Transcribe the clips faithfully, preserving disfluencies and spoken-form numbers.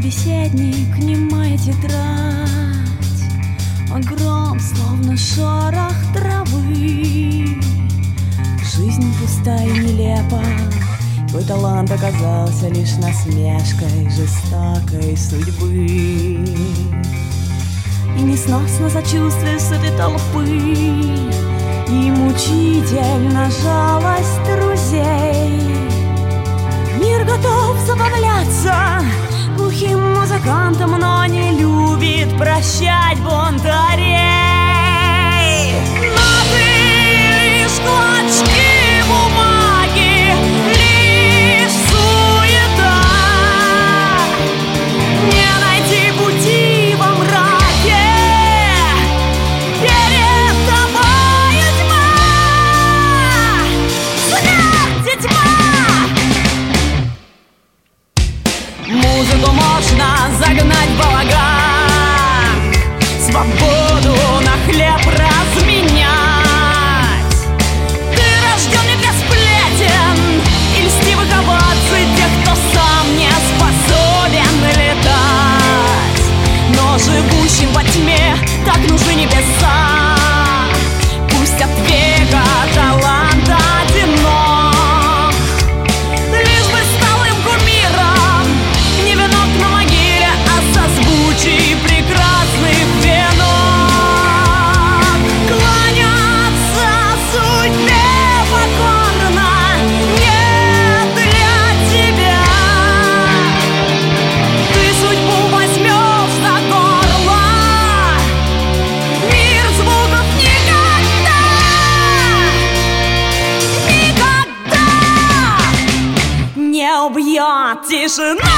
собеседник, немая тетрадь, а гром, словно шорох травы. Жизнь пустая и нелепа, твой талант оказался лишь насмешкой жестокой судьбы. И несносно сочувствие с этой толпы, и мучительно жалость друзей. Мир готов забавляться глухим музыкантом, но не любит прощать бунтарей. Но ты лишь клочки бумаги, лишь суета. Не найти пути во мраке, перед тобой тьма, смерть и тьма. Музыку можно загнать в балаган, свободу на хлеб разменять. Ты рожден не для сплетен и льстивых оваций тех, кто сам не способен летать. Но живущим во тьме так нужны небеса. Пусть от века талант одинок, лишь бы стал им кумиром, не венок на могиле, а созвучий прекрасных венок. Кланяться судьбе покорно не для тебя. Ты судьбу возьмешь за горло, мир звуков никогда, никогда не убьет тишина.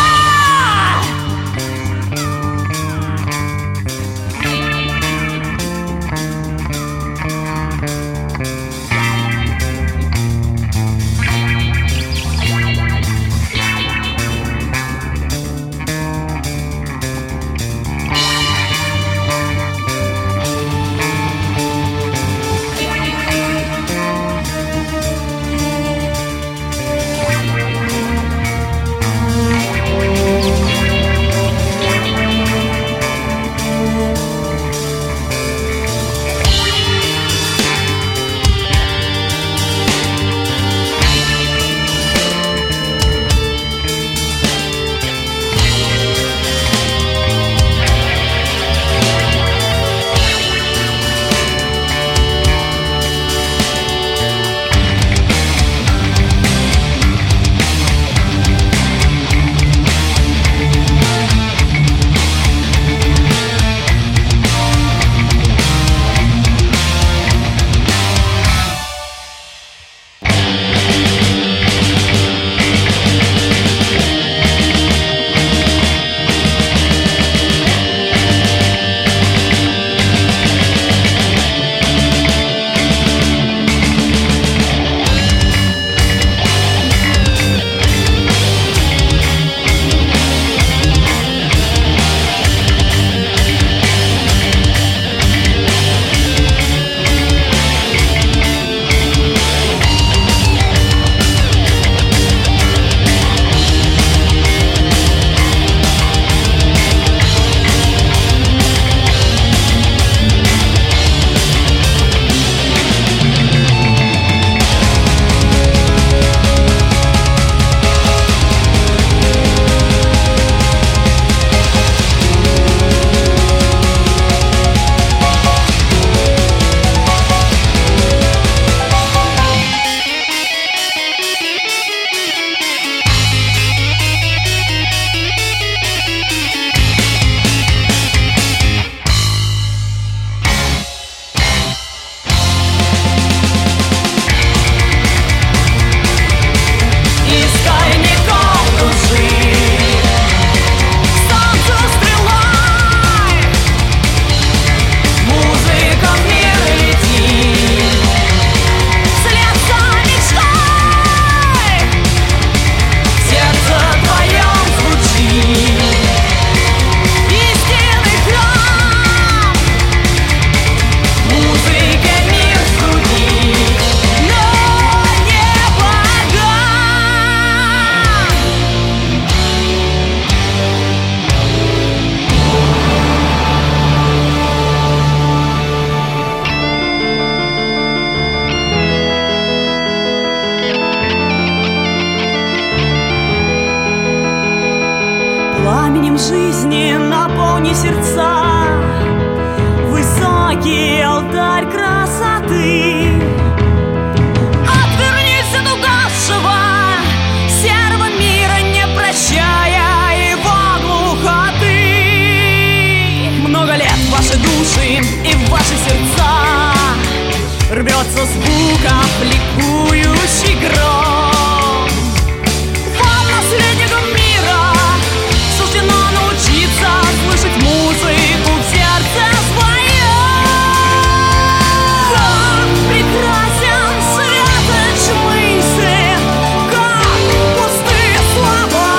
жизни наполни сердца, высокий алтарь красоты. Отвернись от угасшего серого мира, не прощая его глухоты. Много лет в ваши души и в ваши сердца рвется с буков ликующий гром. Вам, наследникам мира, суждено научиться слышать музыку в сердце своем. Как прекрасен светоч мысли, как пустые слова.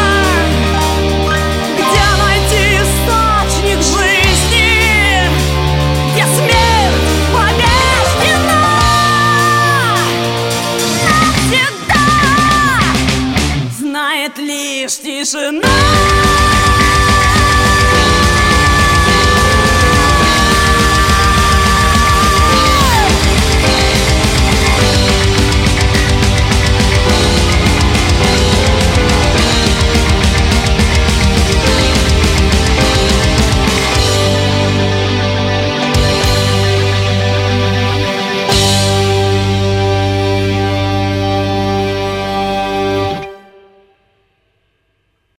Где найти источник жизни, где смерть побеждена навсегда? Знает лишь тишина.